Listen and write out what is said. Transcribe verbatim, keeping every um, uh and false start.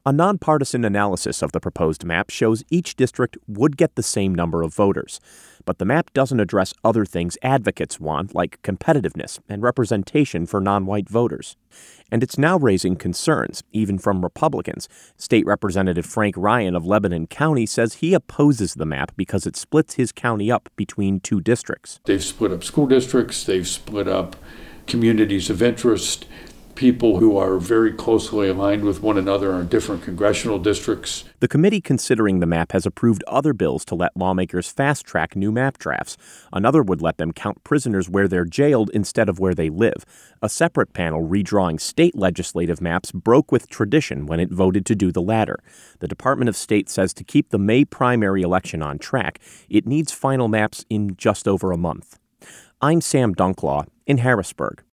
A nonpartisan analysis of the proposed map shows each district would get the same number of voters. But the map doesn't address other things advocates want, like competitiveness and representation for non-white voters. And it's now raising concerns, even from Republicans. State Representative Frank Ryan of Lebanon County says he opposes the map because it splits his county up between two districts. They've split up school districts, they've split up communities of interest, people who are very closely aligned with one another in different congressional districts. The committee considering the map has approved other bills to let lawmakers fast-track new map drafts. Another would let them count prisoners where they're jailed instead of where they live. A separate panel redrawing state legislative maps broke with tradition when it voted to do the latter. The Department of State says to keep the May primary election on track, it needs final maps in just over a month. I'm Sam Dunklaw in Harrisburg.